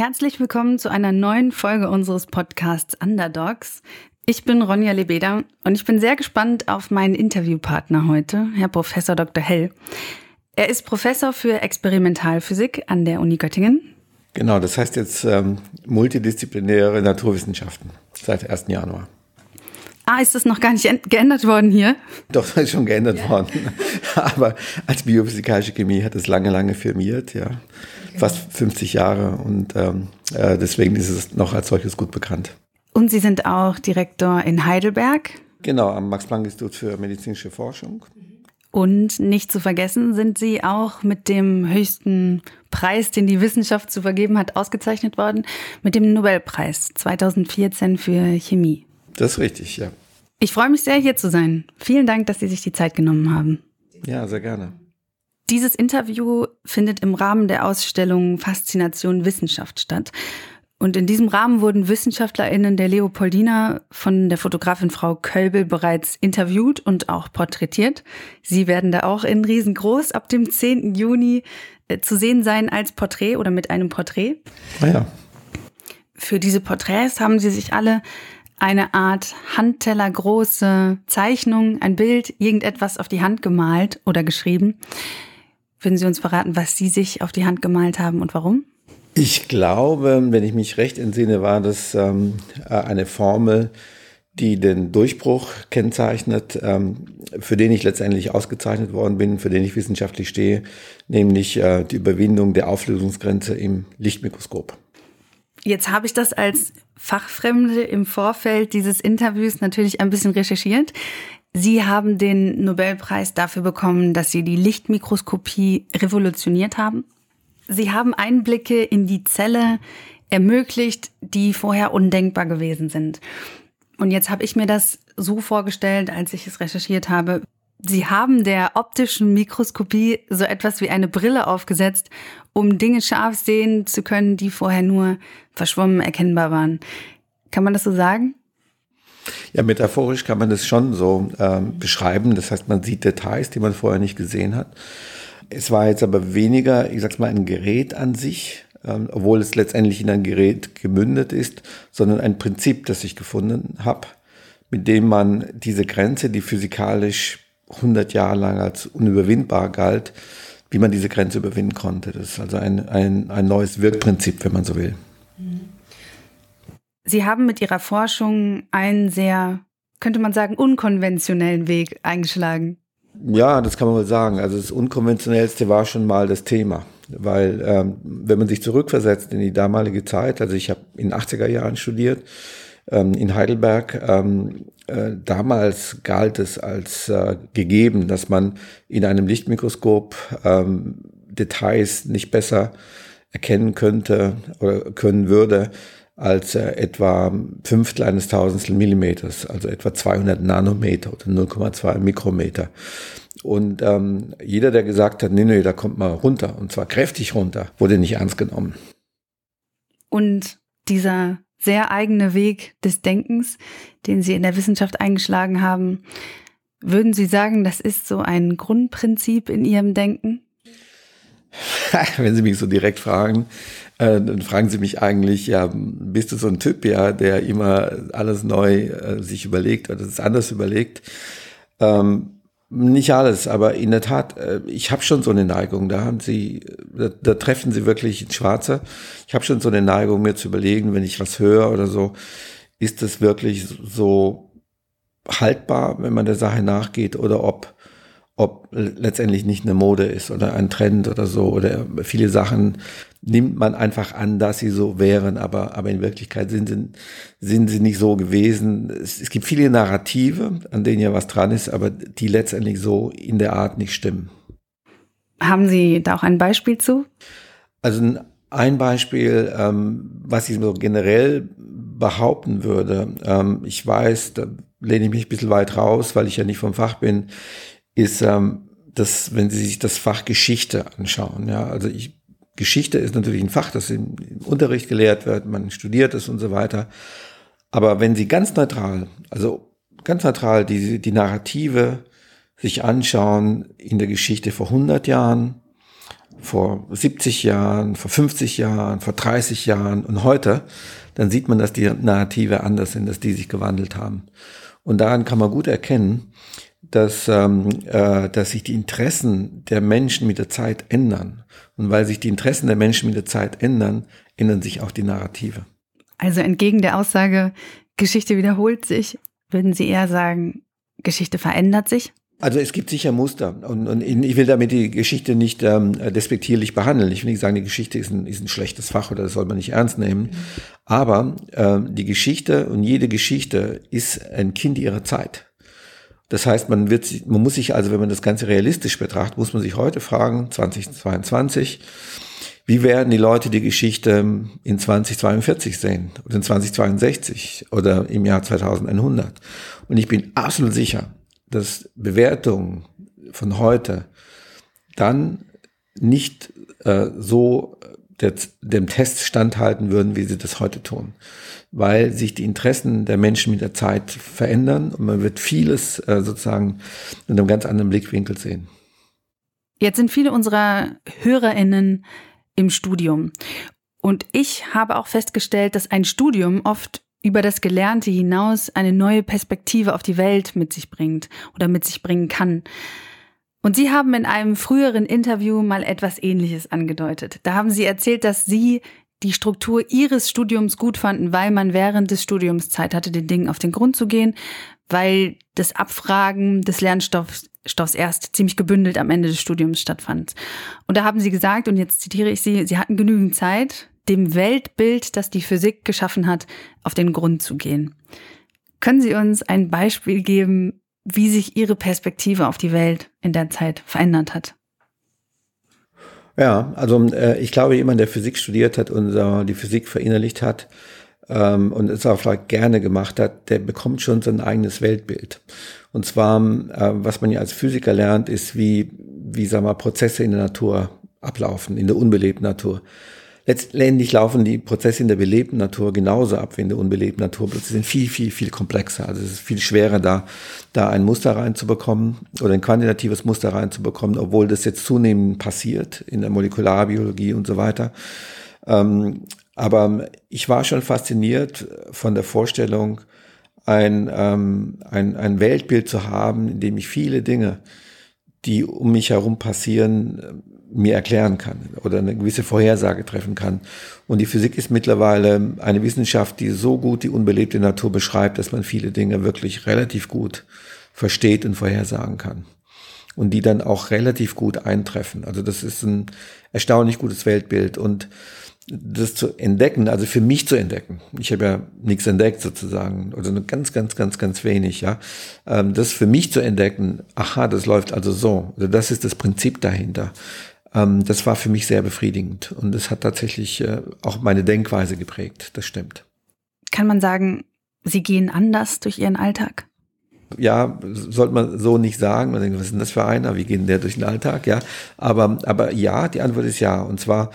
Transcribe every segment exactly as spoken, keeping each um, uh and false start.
Herzlich willkommen zu einer neuen Folge unseres Podcasts Underdogs. Ich bin Ronja Lebeda und ich bin sehr gespannt auf meinen Interviewpartner heute, Herr Professor Doktor Hell. Er ist Professor für Experimentalphysik an der Uni Göttingen. Genau, das heißt jetzt ähm, multidisziplinäre Naturwissenschaften seit ersten Januar. Ah, ist das noch gar nicht geändert worden hier? Doch, das ist schon geändert ja. worden. Aber als biophysikalische Chemie hat es lange, lange firmiert, ja. Okay. Fast fünfzig Jahre und ähm, äh, deswegen ist es noch als solches gut bekannt. Und Sie sind auch Direktor in Heidelberg? Genau, am Max-Planck-Institut für medizinische Forschung. Und nicht zu vergessen sind Sie auch mit dem höchsten Preis, den die Wissenschaft zu vergeben hat, ausgezeichnet worden, mit dem Nobelpreis zweitausendvierzehn für Chemie. Das ist richtig, ja. Ich freue mich sehr, hier zu sein. Vielen Dank, dass Sie sich die Zeit genommen haben. Ja, sehr gerne. Dieses Interview findet im Rahmen der Ausstellung Faszination Wissenschaft statt. Und in diesem Rahmen wurden WissenschaftlerInnen der Leopoldina von der Fotografin Frau Kölbel bereits interviewt und auch porträtiert. Sie werden da auch in riesengroß ab dem zehnten Juni äh, zu sehen sein als Porträt oder mit einem Porträt. Ah ja. Für diese Porträts haben Sie sich alle eine Art handtellergroße Zeichnung, ein Bild, irgendetwas auf die Hand gemalt oder geschrieben. Würden Sie uns verraten, was Sie sich auf die Hand gemalt haben und warum? Ich glaube, wenn ich mich recht entsinne, war das ähm, eine Formel, die den Durchbruch kennzeichnet, ähm, für den ich letztendlich ausgezeichnet worden bin, für den ich wissenschaftlich stehe, nämlich äh, die Überwindung der Auflösungsgrenze im Lichtmikroskop. Jetzt habe ich das als Fachfremde im Vorfeld dieses Interviews natürlich ein bisschen recherchiert. Sie haben den Nobelpreis dafür bekommen, dass Sie die Lichtmikroskopie revolutioniert haben. Sie haben Einblicke in die Zelle ermöglicht, die vorher undenkbar gewesen sind. Und jetzt habe ich mir das so vorgestellt, als ich es recherchiert habe. Sie haben der optischen Mikroskopie so etwas wie eine Brille aufgesetzt, um Dinge scharf sehen zu können, die vorher nur verschwommen erkennbar waren. Kann man das so sagen? Ja, metaphorisch kann man das schon so ähm, beschreiben. Das heißt, man sieht Details, die man vorher nicht gesehen hat. Es war jetzt aber weniger, ich sag's mal, ein Gerät an sich, ähm, obwohl es letztendlich in ein Gerät gemündet ist, sondern ein Prinzip, das ich gefunden habe, mit dem man diese Grenze, die physikalisch hundert Jahre lang als unüberwindbar galt, wie man diese Grenze überwinden konnte. Das ist also ein, ein, ein neues Wirkprinzip, wenn man so will. Sie haben mit Ihrer Forschung einen sehr, könnte man sagen, unkonventionellen Weg eingeschlagen. Ja, das kann man wohl sagen. Also das Unkonventionellste war schon mal das Thema. Weil ähm, wenn man sich zurückversetzt in die damalige Zeit, also ich habe in den achtziger Jahren studiert, ähm, in Heidelberg, ähm, äh, damals galt es als äh, gegeben, dass man in einem Lichtmikroskop ähm, Details nicht besser erkennen könnte oder können würde, als äh, etwa Fünftel eines Tausendstel Millimeters, also etwa zweihundert Nanometer oder null Komma zwei Mikrometer. Und ähm, jeder, der gesagt hat, nee, nee, da kommt mal runter, und zwar kräftig runter, wurde nicht ernst genommen. Und dieser sehr eigene Weg des Denkens, den Sie in der Wissenschaft eingeschlagen haben, würden Sie sagen, das ist so ein Grundprinzip in Ihrem Denken? Wenn Sie mich so direkt fragen, äh, dann fragen Sie mich eigentlich, ja, bist du so ein Typ, ja, der immer alles neu äh, sich überlegt oder es anders überlegt? Ähm, nicht alles, aber in der Tat, äh, ich habe schon so eine Neigung, da haben Sie, da, da treffen Sie wirklich ins Schwarze. Ich habe schon so eine Neigung, mir zu überlegen, wenn ich was höre oder so, ist das wirklich so haltbar, wenn man der Sache nachgeht, oder ob ob letztendlich nicht eine Mode ist oder ein Trend oder so, oder viele Sachen nimmt man einfach an, dass sie so wären, aber, aber in Wirklichkeit sind sie, sind sie nicht so gewesen. Es, es gibt viele Narrative, an denen ja was dran ist, aber die letztendlich so in der Art nicht stimmen. Haben Sie da auch ein Beispiel zu? Also ein Beispiel, ähm, was ich so generell behaupten würde, ähm, ich weiß, da lehne ich mich ein bisschen weit raus, weil ich ja nicht vom Fach bin, ist, ähm, dass, wenn Sie sich das Fach Geschichte anschauen, ja, also ich, Geschichte ist natürlich ein Fach, das im, im Unterricht gelehrt wird, man studiert es und so weiter, aber wenn Sie ganz neutral, also ganz neutral die, die Narrative sich anschauen in der Geschichte vor hundert Jahren, vor siebzig Jahren, vor fünfzig Jahren, vor dreißig Jahren und heute, dann sieht man, dass die Narrative anders sind, dass die sich gewandelt haben. Und daran kann man gut erkennen, dass, ähm, äh, dass sich die Interessen der Menschen mit der Zeit ändern. Und weil sich die Interessen der Menschen mit der Zeit ändern, ändern sich auch die Narrative. Also entgegen der Aussage, Geschichte wiederholt sich, würden Sie eher sagen, Geschichte verändert sich? Also es gibt sicher Muster und, und ich will damit die Geschichte nicht ähm, despektierlich behandeln. Ich will nicht sagen, die Geschichte ist ein, ist ein schlechtes Fach oder das soll man nicht ernst nehmen. Mhm. Aber äh, die Geschichte und jede Geschichte ist ein Kind ihrer Zeit. Das heißt, man wird, man muss sich also, wenn man das Ganze realistisch betrachtet, muss man sich heute fragen, zwanzig zweiundzwanzig, wie werden die Leute die Geschichte in zwanzig zweiundvierzig sehen oder in zwanzig zweiundsechzig oder im Jahr zweitausendeinhundert? Und ich bin absolut sicher, dass Bewertungen von heute dann nicht äh, so der, dem Test standhalten würden, wie sie das heute tun. Weil sich die Interessen der Menschen mit der Zeit verändern und man wird vieles äh, sozusagen in einem ganz anderen Blickwinkel sehen. Jetzt sind viele unserer HörerInnen im Studium. Und ich habe auch festgestellt, dass ein Studium oft über das Gelernte hinaus eine neue Perspektive auf die Welt mit sich bringt oder mit sich bringen kann. Und Sie haben in einem früheren Interview mal etwas Ähnliches angedeutet. Da haben Sie erzählt, dass Sie die Struktur Ihres Studiums gut fanden, weil man während des Studiums Zeit hatte, den Dingen auf den Grund zu gehen, weil das Abfragen des Lernstoffs Stoffs erst ziemlich gebündelt am Ende des Studiums stattfand. Und da haben Sie gesagt, und jetzt zitiere ich Sie, Sie hatten genügend Zeit, dem Weltbild, das die Physik geschaffen hat, auf den Grund zu gehen. Können Sie uns ein Beispiel geben, wie sich Ihre Perspektive auf die Welt in der Zeit verändert hat? Ja, also äh, ich glaube, jemand, der Physik studiert hat und äh, die Physik verinnerlicht hat ähm, und es auch vielleicht gerne gemacht hat, der bekommt schon sein eigenes Weltbild. Und zwar, äh, was man ja als Physiker lernt, ist, wie, wie sagen wir, Prozesse in der Natur ablaufen, in der unbelebten Natur. Letztendlich laufen die Prozesse in der belebten Natur genauso ab wie in der unbelebten Natur, bloß sie sind viel, viel, viel komplexer. Also es ist viel schwerer, da, da ein Muster reinzubekommen oder ein quantitatives Muster reinzubekommen, obwohl das jetzt zunehmend passiert in der Molekularbiologie und so weiter. Ähm, aber ich war schon fasziniert von der Vorstellung, ein, ähm, ein, ein Weltbild zu haben, in dem ich viele Dinge, die um mich herum passieren, mir erklären kann oder eine gewisse Vorhersage treffen kann. Und die Physik ist mittlerweile eine Wissenschaft, die so gut die unbelebte Natur beschreibt, dass man viele Dinge wirklich relativ gut versteht und vorhersagen kann. Und die dann auch relativ gut eintreffen. Also das ist ein erstaunlich gutes Weltbild. Und das zu entdecken, also für mich zu entdecken, ich habe ja nichts entdeckt sozusagen, oder nur ganz, ganz, ganz, ganz wenig, ja, das für mich zu entdecken, aha, das läuft also so, also das ist das Prinzip dahinter. Das war für mich sehr befriedigend und es hat tatsächlich auch meine Denkweise geprägt, das stimmt. Kann man sagen, Sie gehen anders durch Ihren Alltag? Ja, sollte man so nicht sagen. Man denkt, was ist denn das für einer? Wie geht denn der durch den Alltag? Ja, aber, aber ja, die Antwort ist ja. Und zwar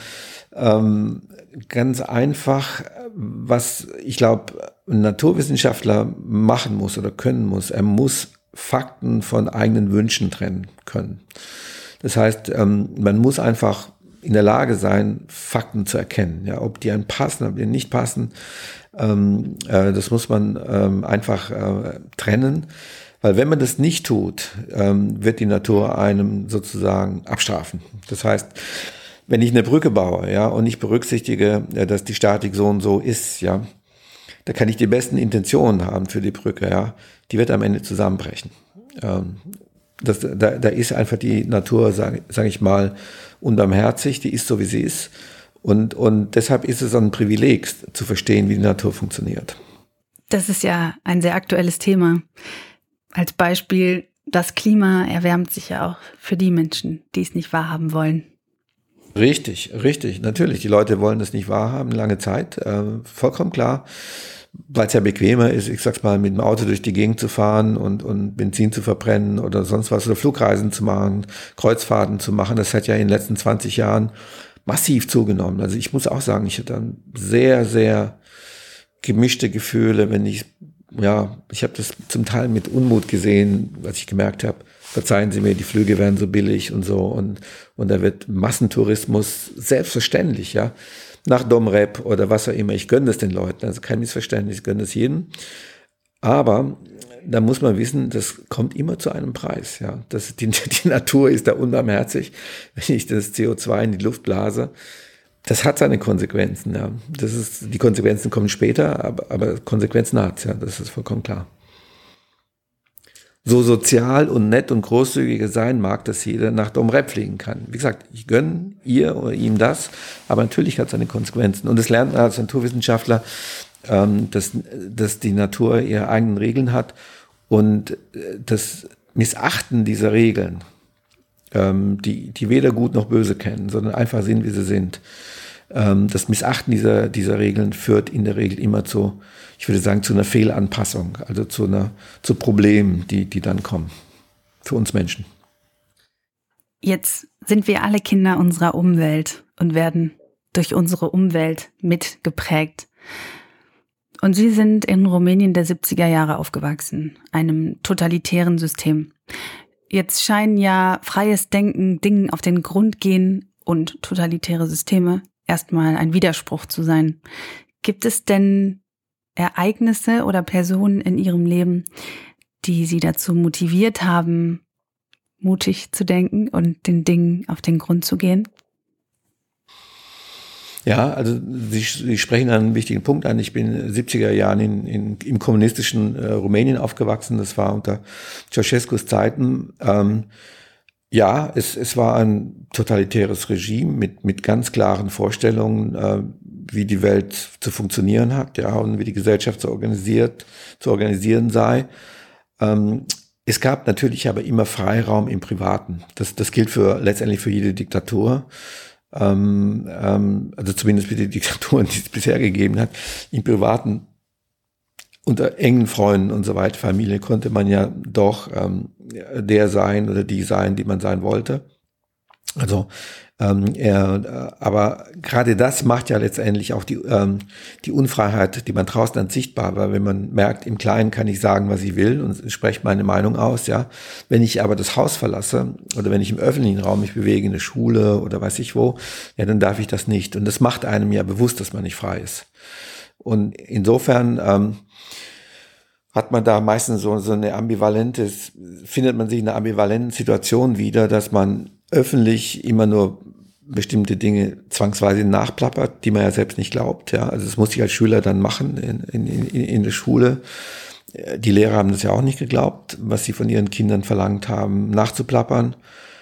ähm, ganz einfach, was ich glaube, ein Naturwissenschaftler machen muss oder können muss. Er muss Fakten von eigenen Wünschen trennen können. Das heißt, ähm, man muss einfach in der Lage sein, Fakten zu erkennen. Ja, ob die einem passen, ob die nicht passen. Ähm, äh, das muss man ähm, einfach äh, trennen, weil wenn man das nicht tut, ähm, wird die Natur einem sozusagen abstrafen. Das heißt, wenn ich eine Brücke baue, ja, und ich berücksichtige, ja, dass die Statik so und so ist, ja, da kann ich die besten Intentionen haben für die Brücke, ja, die wird am Ende zusammenbrechen. Ähm, das, da, da ist einfach die Natur, sage sag ich mal, unbarmherzig, die ist so, wie sie ist. Und, und deshalb ist es ein Privileg, zu verstehen, wie die Natur funktioniert. Das ist ja ein sehr aktuelles Thema. Als Beispiel, das Klima erwärmt sich ja auch für die Menschen, die es nicht wahrhaben wollen. Richtig, richtig, natürlich. Die Leute wollen das nicht wahrhaben, lange Zeit, äh, vollkommen klar. Weil es ja bequemer ist, ich sag's mal, mit dem Auto durch die Gegend zu fahren und, und Benzin zu verbrennen oder sonst was, oder Flugreisen zu machen, Kreuzfahrten zu machen. Das hat ja in den letzten zwanzig Jahren massiv zugenommen. Also ich muss auch sagen, ich hatte dann sehr, sehr gemischte Gefühle, wenn ich ja, ich habe das zum Teil mit Unmut gesehen, als ich gemerkt habe, verzeihen Sie mir, die Flüge werden so billig und so und, und da wird Massentourismus selbstverständlich, ja, nach Dom Rep oder was auch immer. Ich gönne das den Leuten, also kein Missverständnis, ich gönne das jedem. Aber da muss man wissen, das kommt immer zu einem Preis, ja. Das, die, die Natur ist da unbarmherzig, wenn ich das C O zwei in die Luft blase. Das hat seine Konsequenzen, ja. Das ist, die Konsequenzen kommen später, aber, aber Konsequenzen hat es, ja. Das ist vollkommen klar. So sozial und nett und großzügig sein mag, dass jeder nach Dom Rep fliegen kann. Wie gesagt, ich gönne ihr oder ihm das, aber natürlich hat es seine Konsequenzen. Und das lernt man als Naturwissenschaftler, ähm, dass, dass die Natur ihre eigenen Regeln hat und das Missachten dieser Regeln, ähm, die, die weder gut noch böse kennen, sondern einfach sind, wie sie sind. Ähm, das Missachten dieser, dieser Regeln führt in der Regel immer zu, ich würde sagen, zu einer Fehlanpassung, also zu einer, zu Problemen, die, die dann kommen. Für uns Menschen. Jetzt sind wir alle Kinder unserer Umwelt und werden durch unsere Umwelt mitgeprägt. Und Sie sind in Rumänien der siebziger Jahre aufgewachsen, einem totalitären System. Jetzt scheinen ja freies Denken, Dingen auf den Grund gehen und totalitäre Systeme erstmal ein Widerspruch zu sein. Gibt es denn Ereignisse oder Personen in Ihrem Leben, die Sie dazu motiviert haben, mutig zu denken und den Dingen auf den Grund zu gehen? Ja, also Sie, Sie sprechen einen wichtigen Punkt an. Ich bin in den siebziger Jahren in, in, im kommunistischen äh, Rumänien aufgewachsen. Das war unter Ceausescus Zeiten. Ähm, ja, es, es war ein totalitäres Regime mit, mit ganz klaren Vorstellungen, äh, wie die Welt zu funktionieren hat, ja, und wie die Gesellschaft zu organisiert, zu organisieren sei. Ähm, es gab natürlich aber immer Freiraum im Privaten. Das, das gilt für letztendlich für jede Diktatur. Ähm, ähm, also zumindest für die Diktaturen, die es bisher gegeben hat. Im Privaten, unter engen Freunden und so weiter, Familie, konnte man ja doch ähm, der sein oder die sein, die man sein wollte. Also ähm, er, aber gerade das macht ja letztendlich auch die ähm, die Unfreiheit, die man draußen dann sichtbar war, wenn man merkt, im Kleinen kann ich sagen, was ich will und spreche meine Meinung aus, ja. Wenn ich aber das Haus verlasse oder wenn ich im öffentlichen Raum mich bewege, in der Schule oder weiß ich wo, ja, dann darf ich das nicht. Und das macht einem ja bewusst, dass man nicht frei ist. Und insofern ähm, hat man da meistens so, so eine ambivalente, findet man sich in einer ambivalenten Situation wieder, dass man öffentlich immer nur bestimmte Dinge zwangsweise nachplappert, die man ja selbst nicht glaubt. Ja, also das muss ich als Schüler dann machen in, in, in, in der Schule. Die Lehrer haben das ja auch nicht geglaubt, was sie von ihren Kindern verlangt haben, nachzuplappern.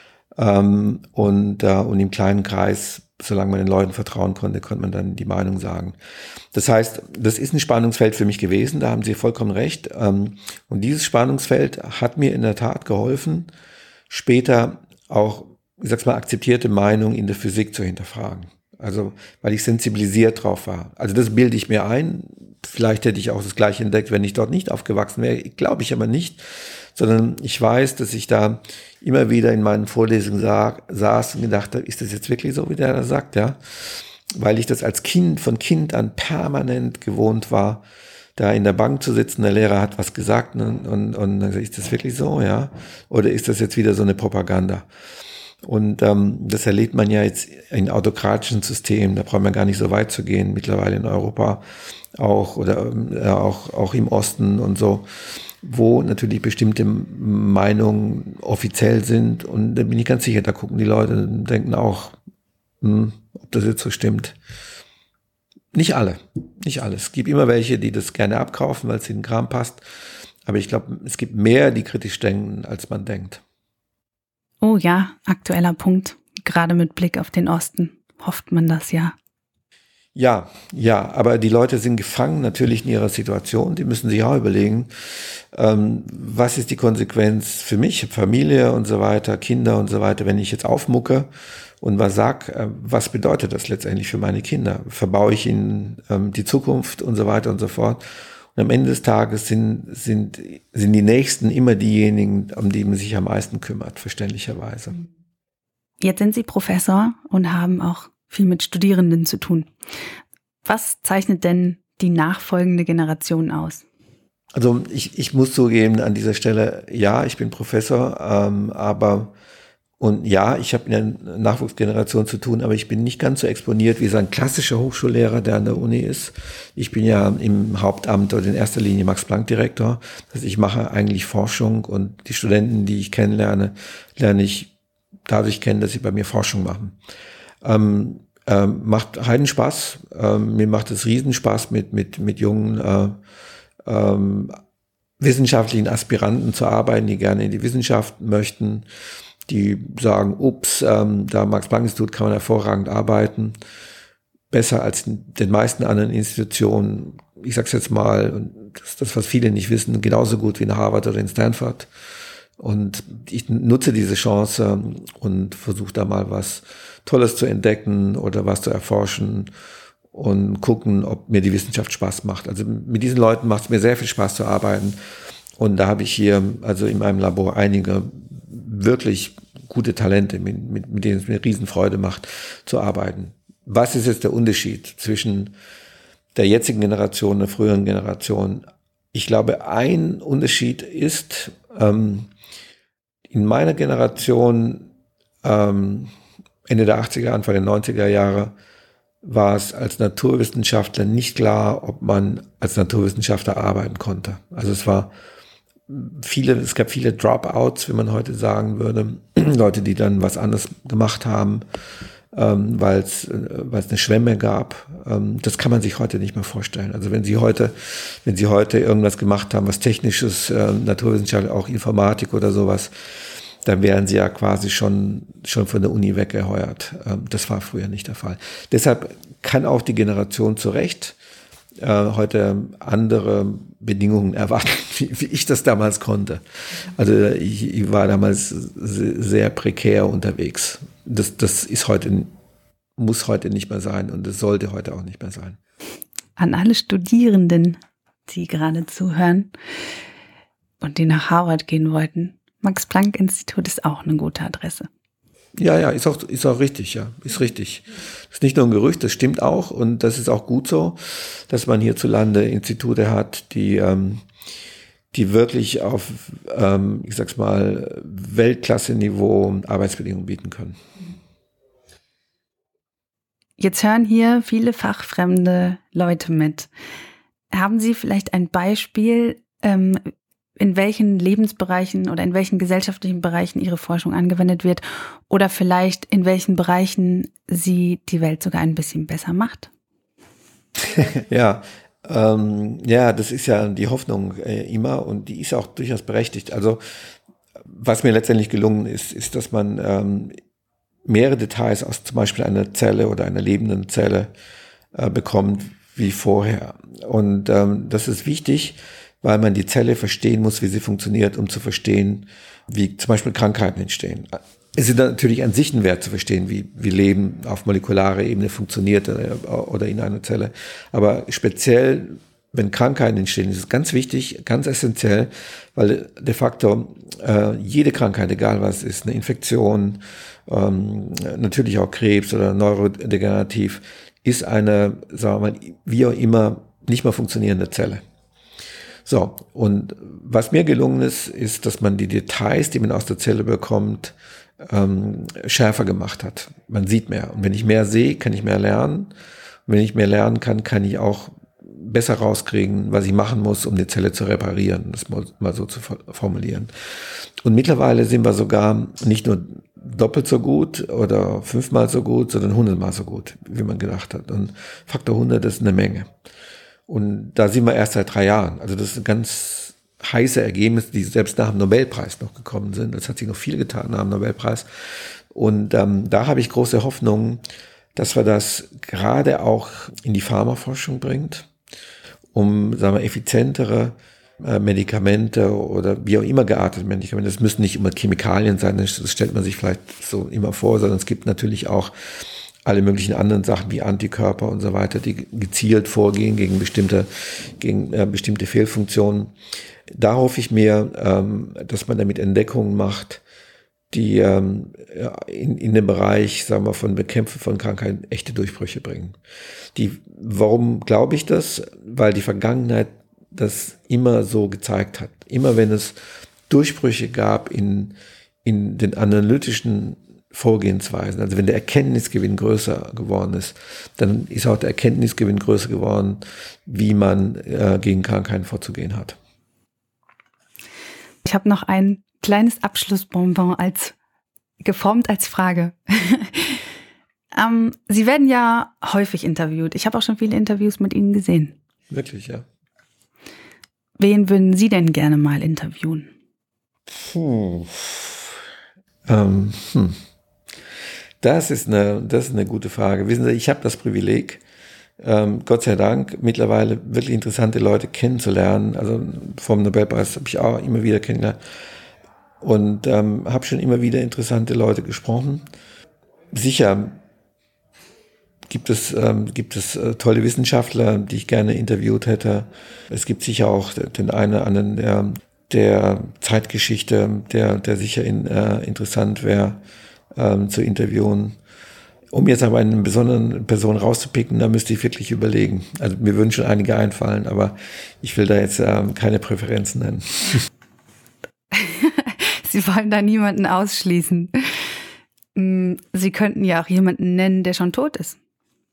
Ähm, und, äh, und im kleinen Kreis, solange man den Leuten vertrauen konnte, konnte man dann die Meinung sagen. Das heißt, das ist ein Spannungsfeld für mich gewesen, da haben Sie vollkommen recht. Ähm, und dieses Spannungsfeld hat mir in der Tat geholfen, später auch, ich sag's mal, akzeptierte Meinung in der Physik zu hinterfragen. Also, weil ich sensibilisiert drauf war. Also das bilde ich mir ein. Vielleicht hätte ich auch das Gleiche entdeckt, wenn ich dort nicht aufgewachsen wäre. Glaube ich aber nicht. Sondern ich weiß, dass ich da immer wieder in meinen Vorlesungen sa- saß und gedacht habe, ist das jetzt wirklich so, wie der da sagt, ja? Weil ich das als Kind, von Kind an permanent gewohnt war, da in der Bank zu sitzen, der Lehrer hat was gesagt und, und, und dann ist das wirklich so, ja? Oder ist das jetzt wieder so eine Propaganda? Und ähm, das erlebt man ja jetzt in autokratischen Systemen, da braucht man gar nicht so weit zu gehen, mittlerweile in Europa auch oder äh, auch, auch im Osten und so, wo natürlich bestimmte Meinungen offiziell sind und da bin ich ganz sicher, da gucken die Leute und denken auch, hm, ob das jetzt so stimmt. Nicht alle, nicht alle. Es gibt immer welche, die das gerne abkaufen, weil es in den Kram passt, aber ich glaube, es gibt mehr, die kritisch denken, als man denkt. Oh ja, aktueller Punkt. Gerade mit Blick auf den Osten hofft man das ja. Ja, ja, aber die Leute sind gefangen natürlich in ihrer Situation. Die müssen sich auch überlegen, ähm, was ist die Konsequenz für mich, Familie und so weiter, Kinder und so weiter, wenn ich jetzt aufmucke und was sag, äh, was bedeutet das letztendlich für meine Kinder? Verbaue ich ihnen ähm, die Zukunft und so weiter und so fort? Und am Ende des Tages sind, sind, sind die Nächsten immer diejenigen, um die man sich am meisten kümmert, verständlicherweise. Jetzt sind Sie Professor und haben auch viel mit Studierenden zu tun. Was zeichnet denn die nachfolgende Generation aus? Also ich, ich muss zugeben an dieser Stelle, ja, ich bin Professor, ähm, aber und ja, ich habe mit der Nachwuchsgeneration zu tun, aber ich bin nicht ganz so exponiert wie so ein klassischer Hochschullehrer, der an der Uni ist. Ich bin ja im Hauptamt oder in erster Linie Max-Planck-Direktor. Das heißt, ich mache eigentlich Forschung und die Studenten, die ich kennenlerne, lerne ich dadurch kennen, dass sie bei mir Forschung machen. Ähm, ähm, macht Heidenspaß. Ähm, mir macht es Riesenspaß, mit, mit, mit jungen äh, ähm, wissenschaftlichen Aspiranten zu arbeiten, die gerne in die Wissenschaft möchten, die sagen, ups, ähm, da Max-Planck-Institut kann man hervorragend arbeiten, besser als in den meisten anderen Institutionen. Ich sag's jetzt mal, und das ist das, was viele nicht wissen, genauso gut wie in Harvard oder in Stanford. Und ich nutze diese Chance und versuche da mal was Tolles zu entdecken oder was zu erforschen und gucken, ob mir die Wissenschaft Spaß macht. Also mit diesen Leuten macht es mir sehr viel Spaß zu arbeiten. Und da habe ich hier also in meinem Labor einige wirklich gute Talente, mit, mit, mit denen es mir Riesenfreude macht, zu arbeiten. Was ist jetzt der Unterschied zwischen der jetzigen Generation und der früheren Generation? Ich glaube, ein Unterschied ist, ähm, in meiner Generation, ähm, Ende der achtziger, Anfang der neunziger Jahre, war es als Naturwissenschaftler nicht klar, ob man als Naturwissenschaftler arbeiten konnte. Also es war viele, es gab viele Dropouts, wie man heute sagen würde, Leute, die dann was anderes gemacht haben, ähm, weil es weil es eine Schwemme gab. Ähm, das kann man sich heute nicht mehr vorstellen. Also wenn Sie heute, wenn Sie heute irgendwas gemacht haben, was Technisches, äh, Naturwissenschaft, auch Informatik oder sowas, dann wären Sie ja quasi schon schon von der Uni weggeheuert. Ähm, das war früher nicht der Fall. Deshalb kann auch die Generation zu Recht äh, heute andere Bedingungen erwarten, wie, wie ich das damals konnte. Also ich, ich war damals sehr prekär unterwegs. Das, das ist heute, muss heute nicht mehr sein und es sollte heute auch nicht mehr sein. An alle Studierenden, die gerade zuhören und die nach Harvard gehen wollten, Max-Planck-Institut ist auch eine gute Adresse. Ja, ja, ist auch, ist auch richtig, ja, ist richtig. Das ist nicht nur ein Gerücht, das stimmt auch und das ist auch gut so, dass man hierzulande Institute hat, die, ähm, die wirklich auf, ähm, ich sag's mal, Weltklasse-Niveau Arbeitsbedingungen bieten können. Jetzt hören hier viele fachfremde Leute mit. Haben Sie vielleicht ein Beispiel, ähm, in welchen Lebensbereichen oder in welchen gesellschaftlichen Bereichen Ihre Forschung angewendet wird oder vielleicht in welchen Bereichen sie die Welt sogar ein bisschen besser macht? Ja, ähm, ja, das ist ja die Hoffnung äh, immer und die ist auch durchaus berechtigt. Also was mir letztendlich gelungen ist, ist, dass man ähm, mehrere Details aus zum Beispiel einer Zelle oder einer lebenden Zelle äh, bekommt wie vorher. Und ähm, das ist wichtig, weil man die Zelle verstehen muss, wie sie funktioniert, um zu verstehen, wie zum Beispiel Krankheiten entstehen. Es ist natürlich an sich ein Wert zu verstehen, wie, wie Leben auf molekularer Ebene funktioniert oder in einer Zelle. Aber speziell, wenn Krankheiten entstehen, ist es ganz wichtig, ganz essentiell, weil de facto äh, jede Krankheit, egal was ist, eine Infektion, ähm, natürlich auch Krebs oder neurodegenerativ, ist eine, sagen wir mal, wie auch immer, nicht mehr funktionierende Zelle. So, und was mir gelungen ist, ist, dass man die Details, die man aus der Zelle bekommt, ähm, schärfer gemacht hat. Man sieht mehr. Und wenn ich mehr sehe, kann ich mehr lernen. Und wenn ich mehr lernen kann, kann ich auch besser rauskriegen, was ich machen muss, um die Zelle zu reparieren, das mal so zu formulieren. Und mittlerweile sind wir sogar nicht nur doppelt so gut oder fünfmal so gut, sondern hundertmal so gut, wie man gedacht hat. Und Faktor hundert ist eine Menge. Und da sind wir erst seit drei Jahren. Also das ist ein ganz heiße Ergebnis, die selbst nach dem Nobelpreis noch gekommen sind. Das hat sich noch viel getan nach dem Nobelpreis. Und ähm, da habe ich große Hoffnung, dass wir das gerade auch in die Pharmaforschung bringt, um, sagen wir, effizientere äh, Medikamente oder wie auch immer geartete Medikamente. Das müssen nicht immer Chemikalien sein, das stellt man sich vielleicht so immer vor, sondern es gibt natürlich auch alle möglichen anderen Sachen wie Antikörper und so weiter, die gezielt vorgehen gegen bestimmte, gegen äh, bestimmte Fehlfunktionen. Da hoffe ich mir, ähm, dass man damit Entdeckungen macht, die ähm, in, in den Bereich, sagen wir, von Bekämpfen von Krankheiten echte Durchbrüche bringen. Die, warum glaube ich das? Weil die Vergangenheit das immer so gezeigt hat. Immer wenn es Durchbrüche gab in, in den analytischen Vorgehensweisen, also wenn der Erkenntnisgewinn größer geworden ist, dann ist auch der Erkenntnisgewinn größer geworden, wie man äh, gegen Krankheiten vorzugehen hat. Ich habe noch ein kleines Abschlussbonbon als geformt als Frage. ähm, Sie werden ja häufig interviewt. Ich habe auch schon viele Interviews mit Ihnen gesehen. Wirklich, ja. Wen würden Sie denn gerne mal interviewen? Puh. Ähm, hm. Das ist eine, das ist eine gute Frage. Wissen Sie, ich habe das Privileg, ähm, Gott sei Dank, mittlerweile wirklich interessante Leute kennenzulernen. Also vom Nobelpreis habe ich auch immer wieder kennengelernt und ähm, habe schon immer wieder interessante Leute gesprochen. Sicher gibt es, ähm, gibt es äh, tolle Wissenschaftler, die ich gerne interviewt hätte. Es gibt sicher auch den einen oder anderen der, der Zeitgeschichte, der, der sicher in, äh, interessant wäre ähm, zu interviewen. Um jetzt aber eine besondere Person rauszupicken, da müsste ich wirklich überlegen. Also mir würden schon einige einfallen, aber ich will da jetzt ähm, keine Präferenzen nennen. Sie wollen da niemanden ausschließen. Sie könnten ja auch jemanden nennen, der schon tot ist.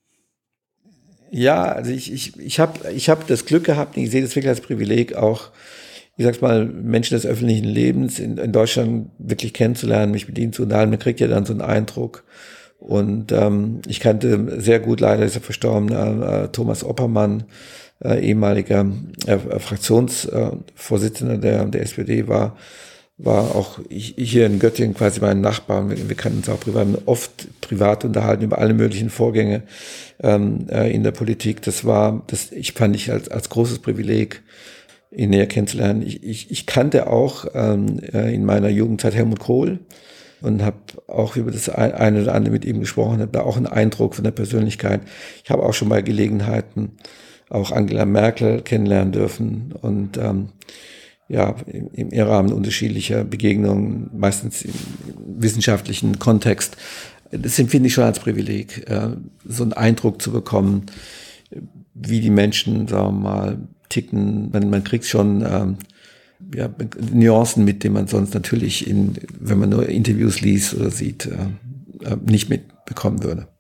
Ja, also ich, ich, ich habe ich hab das Glück gehabt, ich sehe das wirklich als Privileg, auch, ich sag's mal, Menschen des öffentlichen Lebens in, in Deutschland wirklich kennenzulernen, mich mit ihnen zu unterhalten. Man kriegt ja dann so einen Eindruck. Und ähm, ich kannte sehr gut, leider ist er verstorben, äh, Thomas Oppermann, äh, ehemaliger äh, Fraktionsvorsitzender äh, der, der S P D, war war auch ich, hier in Göttingen quasi mein Nachbar. Wir, wir kannten uns auch privat, oft privat unterhalten über alle möglichen Vorgänge ähm, äh, in der Politik. Das war, das ich fand ich als als großes Privileg, ihn näher kennenzulernen. Ich, ich, ich kannte auch ähm, äh, in meiner Jugendzeit Helmut Kohl und habe auch über das eine oder andere mit ihm gesprochen, habe da auch einen Eindruck von der Persönlichkeit. Ich habe auch schon bei Gelegenheiten auch Angela Merkel kennenlernen dürfen und ähm, ja, im, im Rahmen unterschiedlicher Begegnungen, meistens im wissenschaftlichen Kontext. Das empfinde ich schon als Privileg, äh, so einen Eindruck zu bekommen, wie die Menschen, sagen wir mal, ticken. Man, man kriegt schon ähm, ja, Nuancen mit, denen man sonst natürlich, in, wenn man nur Interviews liest oder sieht, äh, nicht mitbekommen würde.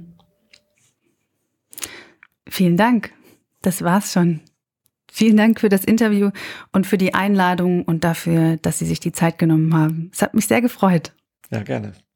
Vielen Dank. Das war's schon. Vielen Dank für das Interview und für die Einladung und dafür, dass Sie sich die Zeit genommen haben. Es hat mich sehr gefreut. Ja, gerne.